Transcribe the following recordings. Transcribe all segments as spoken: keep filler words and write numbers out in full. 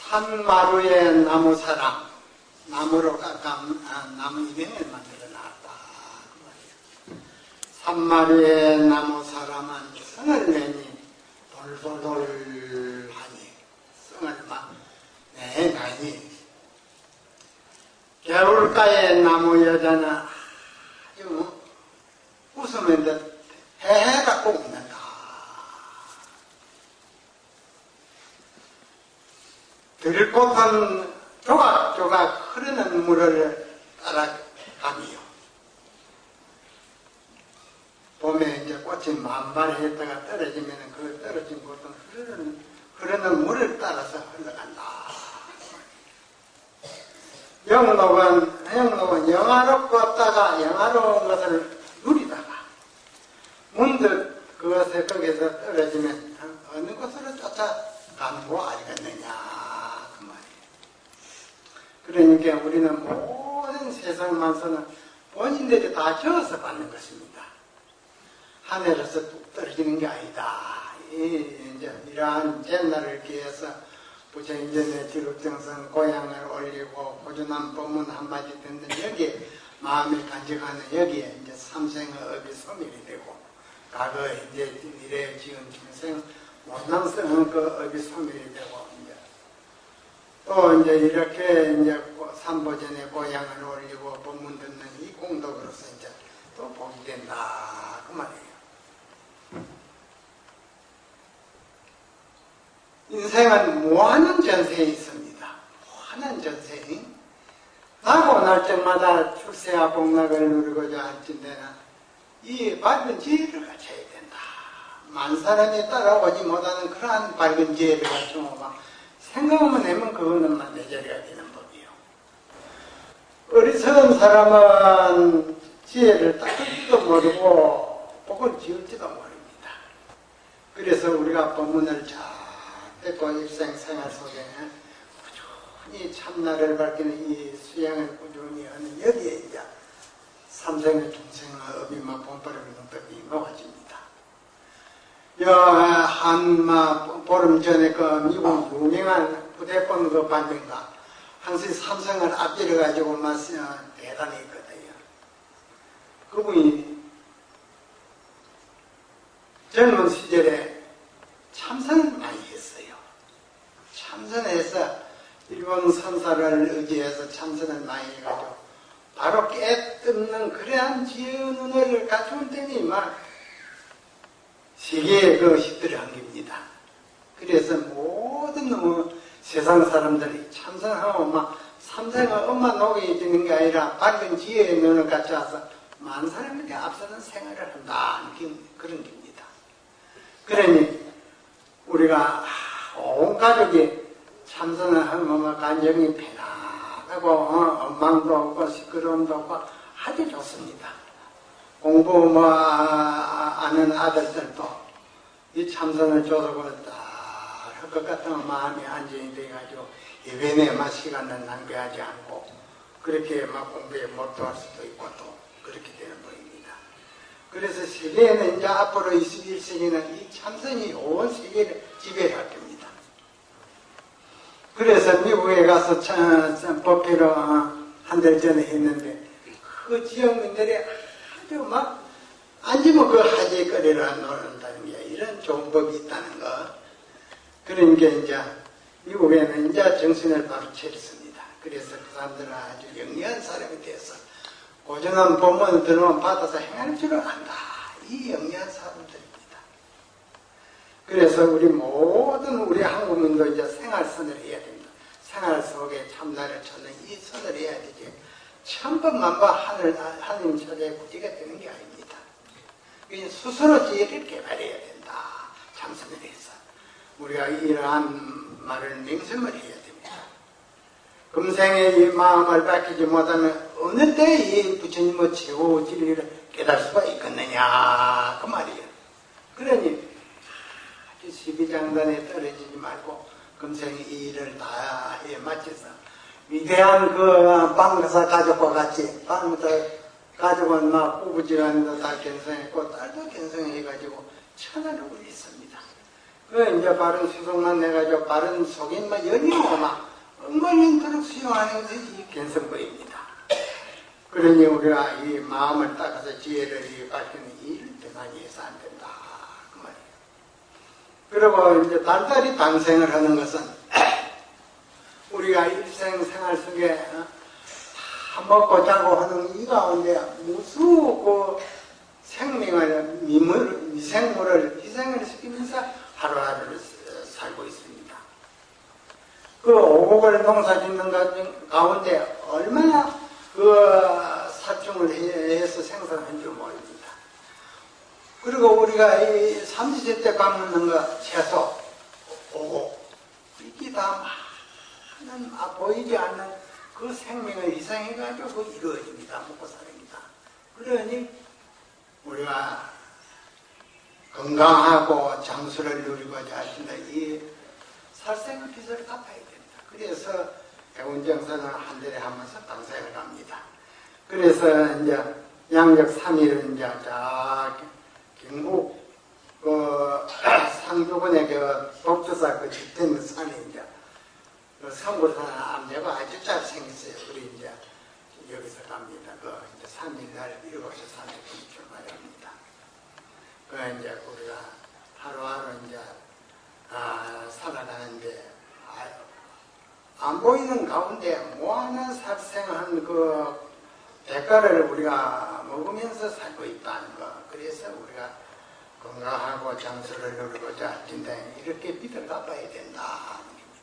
산마루의 나무 사람, 나무로 깎아 나무 이병을 만들어 놨다. 산마루의 나무 사람은 성을 내니 돌돌돌하니 성을 막 내가니 겨울가의 나무 여자는 아주 웃으면 듯 헤헤 갖고 웃는다. 들꽃은 조각조각 흐르는 물을 따라가미요. 봄에 이제 꽃이 만발했다가 떨어지면 그 떨어진 꽃은 흐르는, 흐르는 물을 따라서 흘러간다. 영록은, 영록은 영화롭다가 영화로운 것을 누리다가 문득 그것에 거기서 떨어지면 어느 곳으로 쫓아가는고 알겠느냐 그 말이에요. 그러니까 우리는 모든 세상 만사는 본인들이 다 지어서 받는 것입니다. 하늘에서 뚝 떨어지는 게 아니다. 이, 이제 이러한 옛날을 기해서 부처인전의 지룩정성 고향을 올리고 고준한 법문 한마디 듣는 여기에 마음이 간직하는 여기에 이제 삼생의 업이 소멸이 되고 과거에 이제 미래에 지은 중생 못난성의 그 업이 소멸이 되고 이제 또 이제 이렇게 이제 삼보전의 고향을 올리고 법문 듣는 이 공덕으로서 이제 또 복이 된다 그 말이에요. 인생은 무한한 전생에 있습니다. 무한한 전생. 나고 날 때마다 출세와 복락을 누리고자 할진대는 이 밝은 지혜를 갖춰야 된다. 만 사람이 따라오지 못하는 그러한 밝은 지혜를 갖추고 막 생각만 하면 그거는 내 자리가 되는 법이요. 어리석은 사람은 지혜를 닦을지도 모르고 복을 지을지도 모릅니다. 그래서 우리가 법문을 잘 듣고 일생생활 속에 꾸준히 참나를 밝히는 이 수양을 꾸준히 하는 여기에 이제 삼생의 중생의 업이마 본바르는 법이 모아집니다. 여 한마 보름 전에 그 미국 유명한 부대권 그 반대가 항상 삼생을 앞질러 가지고 막 대단히 있거든요. 그분이 젊은 시절에 참선을 많이 했어요. 참선해서 일본 선사를 의지해서 참선을 많이 해가지고 바로 깨뜯는 그러한 지혜의 눈을 갖춘 때니 막 세계에 그 십들을 한깁니다. 그래서 모든 뭐 세상 사람들이 참선하고 막 삼생의 엄마 녹여지는 게 아니라 밝은 지혜의 눈을 갖춰서 많은 사람에게 앞서는 생활을 한다 그런 겁니다. 그러니 우리가 온 가족이 참선을 하면 간정이 편안하고 어, 엉망도 없고 시끄러움도 없고 아주 좋습니다. 공부 뭐 아, 아는 아들들도 이 참선을 줘서 할 것 같으면 마음이 안정이 돼가지고 예배에 막 시간을 낭비하지 않고 그렇게 막 공부에 몰두할 수도 있고 또 그렇게 되는 법입니다. 그래서 세계에는 이제 앞으로 이십일 세기는 이 참선이 온 세계를 지배를 할 겁니다. 그래서 미국에 가서 참, 법회로 한 달 전에 했는데 그 지역민들이 아주 막 앉으면 그 하재거리를 노는다는 게 이런 좋은 법이 있다는 거. 그러니까 이제 미국에는 이제 정신을 바로 차렸습니다. 그래서 그 사람들은 아주 영리한 사람이 돼서 고전한 법문을 들으면 받아서 행할 줄을 안다. 이 영리한 사람들입니다. 그래서 우리 모든 우리 한국민도 이제 생활선을 해야 됩니다. 생활 속에 참나를 찾는 이 선을 해야 되지. 천번만번 하늘, 하나님 찾아야 구제가 되는 게 아닙니다. 스스로 지혜를 개발해야 된다. 참선을 해서. 우리가 이러한 말을 맹sem을 해야 됩니다. 금생에 이 마음을 밝히지 못하면 어느 때 이 부처님의 최고 진리를 깨달을 수가 있겠느냐 그 말이에요. 그러니 아주 십이장단에 떨어지지 말고 금생에 이 일을 다 해 마쳐서 위대한 그 방사 가족과 같이 방사 가족은 막 부부지간도 다 견성했고 딸도 견성해가지고 천하를 울렸습니다. 그 이제 바른 수속만 내가지고 바른 속인만 연이고 막 엉망인도록 수용하는 것이 이 견성법입니다. 그러니 우리가 이 마음을 닦아서 지혜를 밝히는 이 대단히 해서 안 된다. 그 말이에요. 그리고 이제 단달이 반생을 하는 것은 우리가 일생생활 속에 먹고 자고 하는 이 가운데 무수고 생명을, 미물, 미생물을 희생을 시키면서 하루하루를 살고 있습니다. 그 오곡을 농사 짓는 가운데 얼마나 그 사충을 해서 생산한 줄 모릅니다. 그리고 우리가 이 삼시세 때 깎는 거, 채소, 오곡, 이게 다 많은, 아, 보이지 않는 그 생명을 희생해가지고 이루어집니다. 먹고 사립니다. 그러니 우리가 건강하고 장수를 누리고자 하신다. 이 살생의 빚을 갚아야 됩니다. 그래서 해운정선은 한 달에 한 번씩 방생을 갑니다. 그래서 이제 양력 삼 일은 이제 자 경북 그 상주군의 그 독주사 그 집된 산에 이제 그 성불산 암내가 아주 잘 생겼어요. 우리 이제 여기서 갑니다. 그 이제 삼 일 날 일곱 시 삼십 분 출발합니다. 그 이제 우리가 하루하루 이제 아, 살아가는데 아, 안 보이는 가운데 무한한 살생한 그 대가를 우리가 먹으면서 살고 있다는 거. 그래서 우리가 건강하고 장수를 누리고자 할텐데 이렇게 빚을 갚아야 된다.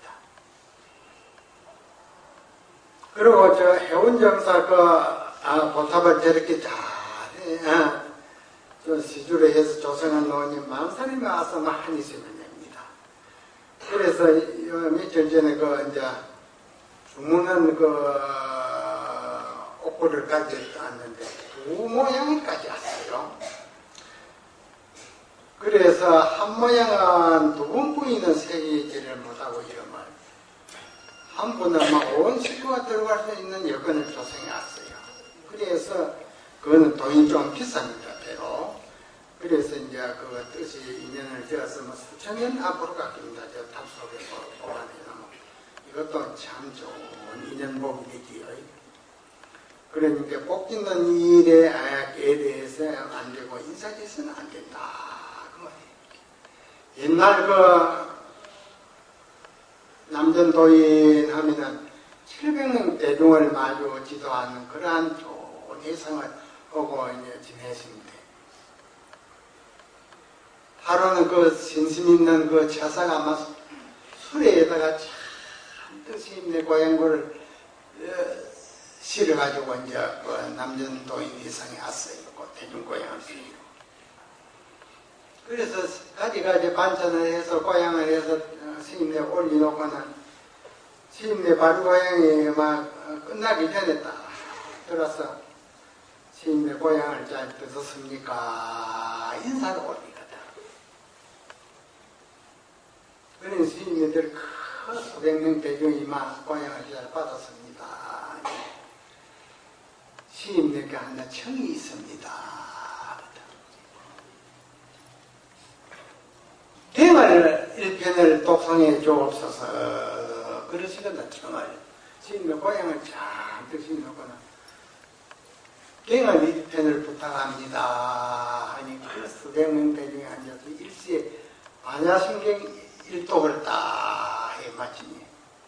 그리고 저 해운정사 그, 아, 보탑을 저렇게 잘, 아, 저 시주를 해서 조성한 노님 망사님이 와서 많이 쓰면 됩니다. 그래서 요 며칠 전에 그, 이제, 주문한 그, 옥고를 가져왔는데, 두 모양까지 왔어요. 그래서 한 모양은 두 번 부위는 세기지를 못하고 이름을. 한 분은 막 온 식구가 들어갈 수 있는 여건을 조성해 왔어요. 그래서 그거는 돈이 좀 비쌉니다, 배로. 그래서 이제 그 뜻이 인연을 지어서 뭐 수천 년 앞으로 갔습니다. 저 탑 속에서 보관해놓으면. 이것도 참 좋은 인연복이지요. 그러니까 복 짓는 일에 대해서 안 되고 인사짓어는 안 된다. 그 말이에요. 옛날 그 남전도인 하면은 칠백 명 대중을 마주 지도하는 그러한 좋은 예상을 하고 이제 지내십니다. 하루는 그 진심 있는 그 처사가 아마 수레에다가 참 뜻이 있는 고향고를 실어가지고 이제 그 남전도인 예상에 왔어요. 그 대중고향을 실고. 그래서 가지가지 반찬을 해서 고향을 해서 스님네 올려놓고는 스님네 바로 고향이 막 끝나기 전에 딱 들어서 스님네 고향을 잘 드셨습니까? 인사를 올리거든. 그런 스님네들 큰 수백 명 대중이 막 고향을 잘 받았습니다. 스님네께 하나 청이 있습니다. 갱을 일편을 독성해 주옵소서. 그러시거든, 정말. 스님의 고향을 잔뜩 심어놓거나. 갱을 일편을 부탁합니다. 하니 그 수백 명 대중에 앉아서 일시에 반야심경 일독을 딱 해 마치니.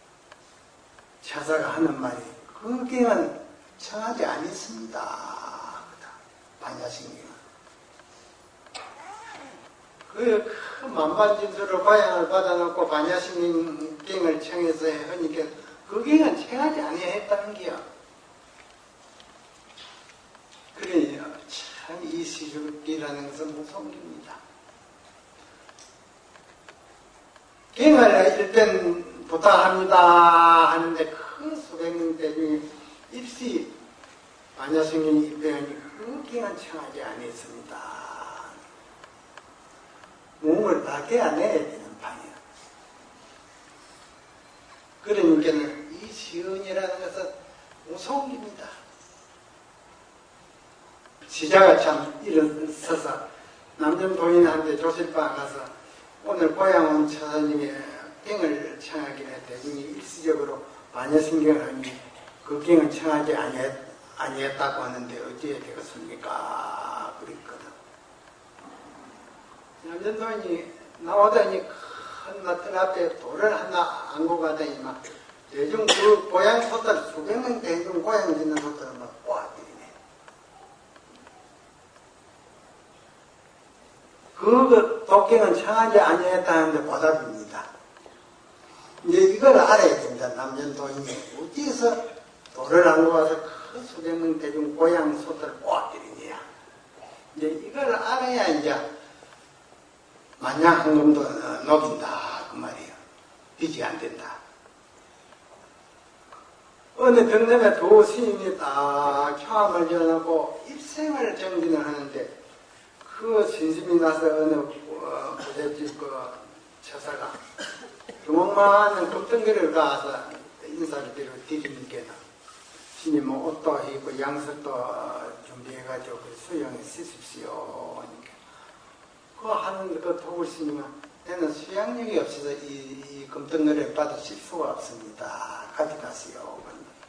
차사가 하는 말이, 그 갱은 청하지 않았습니다. 반야심경. 그 만반진수로 고향을 받아놓고 반야심경을 청해서 하니까 그 경은 청하지 아니야 했다는 게야. 그러니 참 이 시주기라는 것은 무서운 겁니다. 경을 일단 부탁합니다 하는데 그 수백 명 대중에 일시 반야심경이 입대하니 그 경은 청하지 않았습니다. 몸을 다 깨어내야 되는 판이야. 그러니까 이 시은이라는 것은 무서운 겁니다. 시자가 참 일어서서 남전도인한테 조실방 가서 오늘 고향 온 처사님이 갱을 청하길래 대중이 일시적으로 마녀신경하니 그 갱을 청하지 아니했, 아니했다고 하는데 어찌해 되겠습니까? 그랬거든. 남전도인이 나오더니 큰 나틀 앞에 돌을 하나 안고 가더니 막 대중 그 고향 소들 수백 명 대중 고향 짓는 소들은 막 꼬아들이네. 그 독경은 청하지 아니했다는데 보답입니다. 이제 이걸 알아야 됩니다. 남전도인이 어디에서 돌을 안고 와서 큰 수백 명 대중 고향 소들을 꼬아들이냐. 이제 이걸 알아야 이제 만약 황금도 녹인다 그 말이에요. 빚이 안 된다. 어느 병남에 두 스님이 딱 효함을 지어놓고 입생을 정진을 하는데 그 신심이 나서 어느 부잣집 그 처사가 주먹만한 금덩이를 가서 인사를 드리고 드리니께는 스님 뭐 옷도 입고 양석도 준비해가지고 수영에 쓰십시오. 그 하는 그 도굴 스님은 저는 수양력이 없어서 이, 이 금덩어리를 받으실 수가 없습니다. 가져가세요.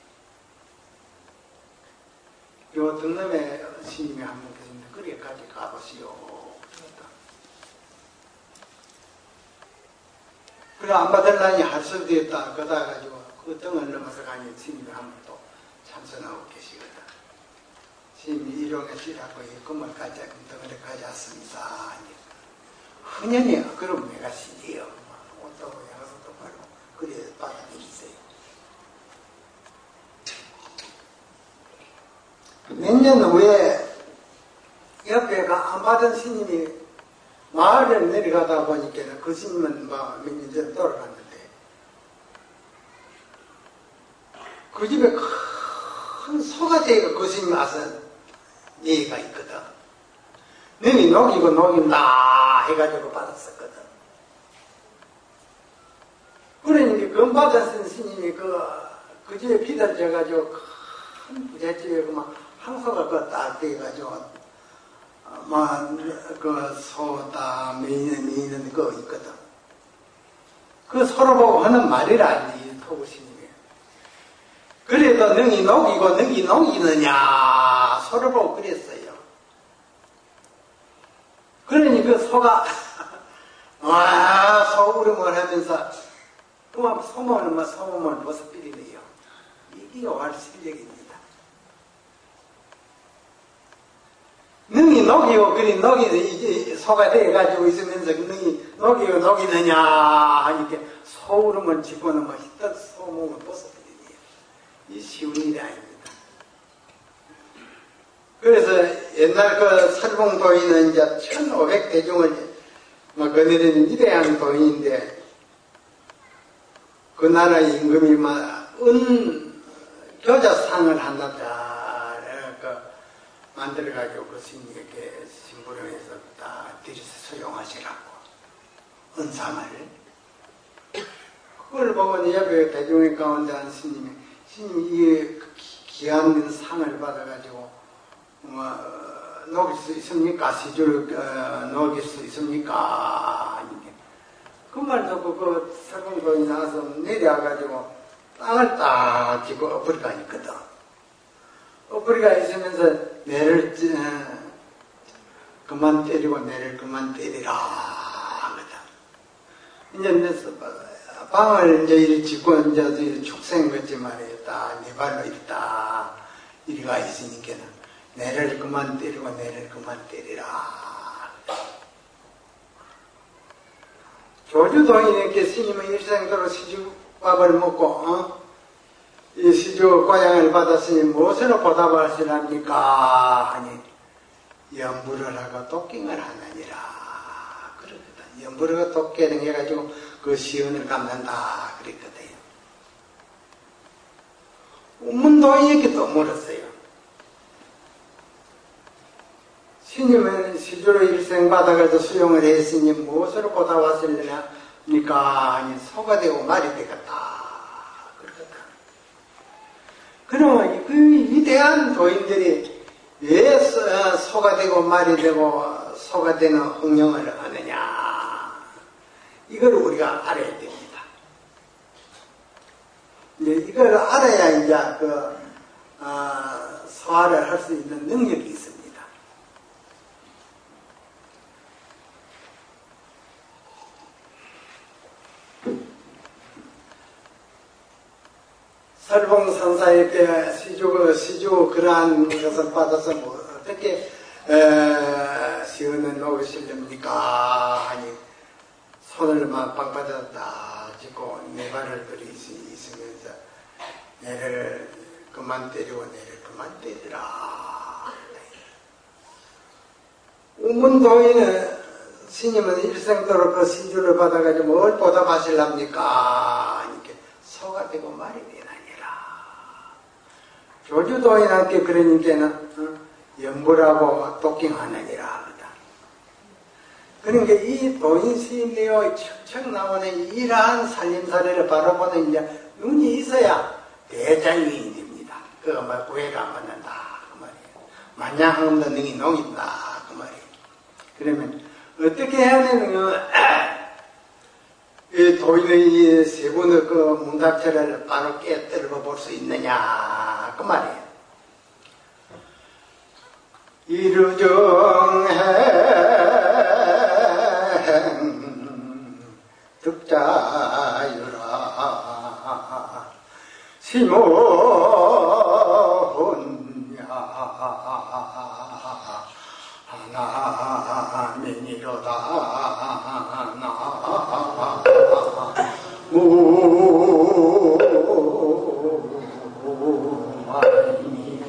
요 등남에 스님이 한 분 계신데 그렇게 가져가보시오. 그래 안 받으려니 할 수도 있다. 그러다 가지고 그 등을 넘어서 가니 스님이 한 분 또 참선하고 계시거든. 스님이 일용에 쉬라고 이 금을 가져 금덩어리 가져왔습니다. 흔연히 그럼 내가 신이요. 옷도 양석도 바르고 그래 받아주세요. 몇 년 후에 옆에가 안 받은 스님이 마을에 내려가다 보니까 그 스님은 뭐 몇 년 전에 돌아갔는데 그 집에 큰 소가 되고 그 스님이 와서 얘기가 있거든. 너희 녹이고 녹인다 해가지고 받았었거든. 그러니까 그 받았은 스님이 그, 그 집에 비달 져가지고 큰 부잣집에 그막 항소가 그 딱 돼가지고 막 그 소다 미는 미는 거 있거든. 그 서로 보고 하는 말이라 이 토부 스님이. 그래도 능이 녹이고 능이 녹이느냐 서로 보고 그랬어요. 그러니 그 소가 와 소울음을 하면서 그만 소문을 막 소문을 벗어 뿌리네요. 이게 할 실력입니다. 능이 녹이고 그리 녹이 소가 돼가지고 있으면서 능이 녹이고 녹이느냐 하니까 소울음을 집어넣으면 히떡 소문을 벗어 뿌리네요. 이 쉬운 일이 아닙니다. 그래서 옛날 그 설봉도인은 이제 천오백 대중을 뭐 거느리는 위대한 도인인데 그 나라 임금이 막 은 교자상을 한답니다. 그 만들어가지고 그 스님에게 심부름해서 딱 들여서 수용하시라고 은상을 그걸 보고 옆에 대중의 가운데 한 스님이 스님이 이 귀한 상을 받아가지고 뭐, 녹일 수 있습니까? 시주를 어, 녹일 수 있습니까? 그 말 듣고 그 설봉도인이 나와서 내려와가지고 땅을 딱 짚고 엎어리가 있거든. 엎어리가 있으면서 내를 어, 그만 때리고 내를 그만 때리라 하거든. 이제 방을 이제 이리 짓고 이제 축생 같지 말이에요. 딱 네 발로 있다 이리가 있으니까는. 내를 그만 때리고 내를 그만 때리라. 조주도인에게 스님은 일생도로 시주밥을 먹고 어? 이 시주 고향을 받았으니 무엇으로 보답을 하시랍니까? 하니 연불을 하고 독경을 하느니라. 그러거든. 연불을 하고 독경을 해가지고 그 시운을 갚는다 그랬거든요. 운문도인에게 또 물었어요. 스님은 시주로 일생 받아가지고 수용을 했으니 무엇으로 보답하시려니까 하니 소가 되고 말이 되겠다. 그렇겠다. 그러면 그 위대한 도인들이 왜 소가 되고 말이 되고 소가 되는 흥령을 하느냐. 이걸 우리가 알아야 됩니다. 이제 이걸 알아야 이제 그, 어, 소화를 할 수 있는 능력이 있습니다. 설봉선사에게 시주, 시주 그러한 것을 받아서 뭐 어떻게 에, 시원을 놓으시렵니까? 하니 손을 막 방바닥 딱 짚고 네 발을 들이시면서 내를 그만 때리고 내를 그만 때리라. 우문도인은 스님은 일생도로 그 시주를 받아가지고 뭘 보답하실랍니까? 이렇게 소가 되고 말이 되나니라. 조주도인한테 그러니까는 어? 연불하고 독경하느니라. 그러니까 이 도인시인의 척척 나오는 이러한 살림살이를 바라보는 이제 눈이 있어야 대자유인이 됩니다. 그거 뭐 구애가 안 받는다. 그 말이에요. 만냥 없는 능이 농인다. 그 말이에요. 그러면 어떻게 해야 되느냐. 이 도인의 세 분의 그 문답체를 바로 깨뜨려 볼 수 있느냐. 그 말이에요. 이루정행 득자유라 시모훈야 하나민이로다 무마이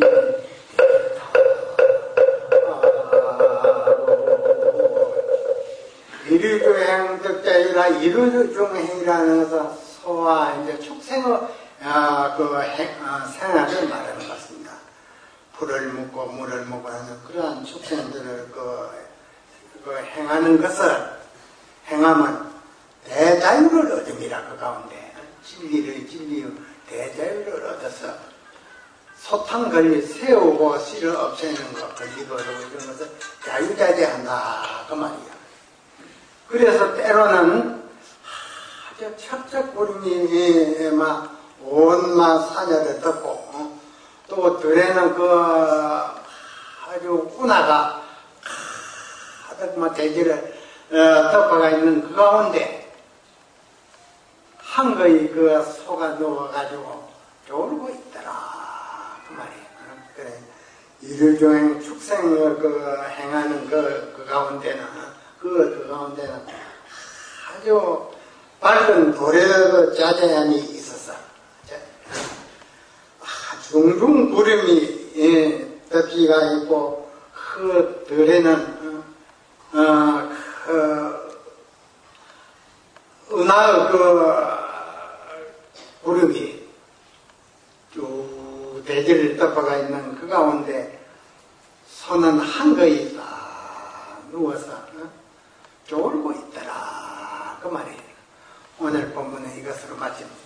이루중행 득자유라. 이루중행이라는 것은 소와 이제 축생의 아, 그 행, 아, 생활을 말하는 것입니다. 풀을 묻고 물을 먹고 하는 그러한 축생들을 그, 그 행하는 것을 행하면 대자유를 얻음이라. 그 가운데 진리를 진리의 대자유를 얻어서 소탕 권리 세우고 씨를 없애는 것, 권리도 이런 것을 자유자재한다. 그 말이야. 그래서 때로는 아주 척척구름이 막 온막 사녀를 덮고 어? 또 들에는 그 아주 운하가 하도 막 대지를 어, 덮어가 있는 그 가운데 한거의 그 소가 누워가지고 졸고 있더라. 그 말이에요. 그래. 이루종행 축생을 그 행하는 그, 그 가운데는 그, 그 가운데는 아주 밝은 도래의 자제함이 있었어. 아, 중중 구름이 예, 덮기가 있고 그 들에는 어, 어, 그 은하의 그 구름이 쭉 대지를 덮어가 있는 그 가운데 소는 한거이 딱 누워서 어? 졸고 있더라. 그 말이에요. 오늘 본문은 이것으로 마칩니다.